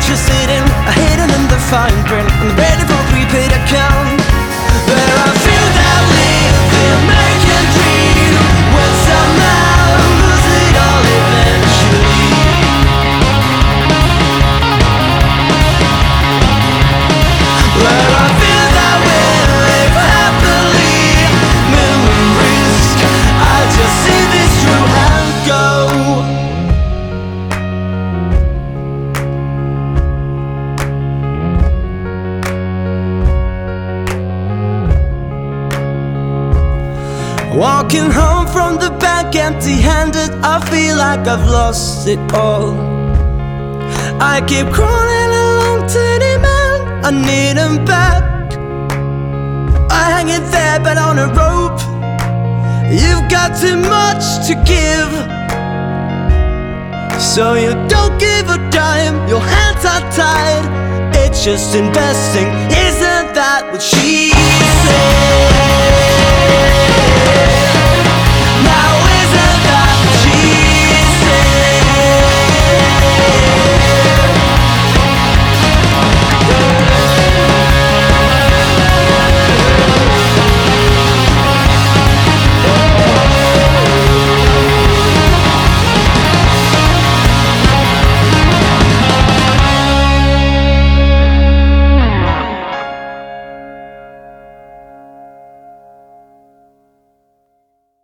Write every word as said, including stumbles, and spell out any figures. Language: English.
just sitting, hidden in the fine print. I'm ready for a prepaid account, where I feel that live the American dream, when somehow I lose it all eventually. Where I feel that we live happily, minimum risk. I just see this through and go. Walking home from the bank empty-handed, I feel like I've lost it all. I keep crawling along to the man, I need him back. I hang it there but on a rope. You've got too much to give, so you don't give a dime, your hands are tied. It's just investing, isn't that what she said?